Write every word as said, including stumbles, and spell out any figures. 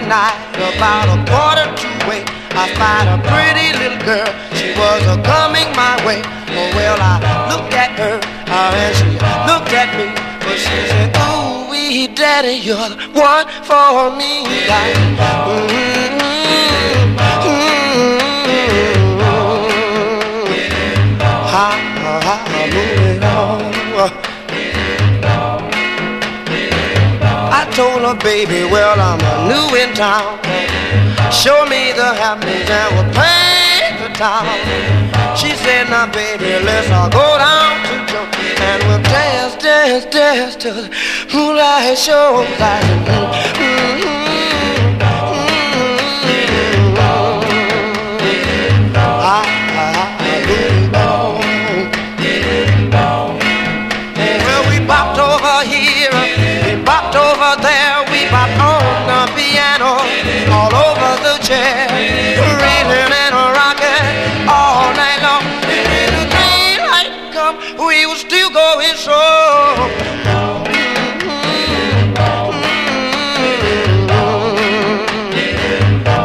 night, about a quarter to eight, I spied a pretty little girl. She was a coming my way. Oh well, I looked at her, uh, and she looked at me, but she said, "Ooh wee, daddy, you're the one for me." Like, mm-hmm, mm-hmm, ha, ha, ha, moving on. I told her, baby, well, I'm a new in town. Show me the happenings and we'll paint the town. She said, now, baby, let's all go down to jump and we'll dance, dance, dance till the moonlight shows like mm-hmm, mm-hmm, mm-hmm. I, I, I, moving on. Well, we bopped over here, we bopped over there, we bopped on the piano, all over the chair, reeling and rocking all night long. And when the daylight come, we were still going strong.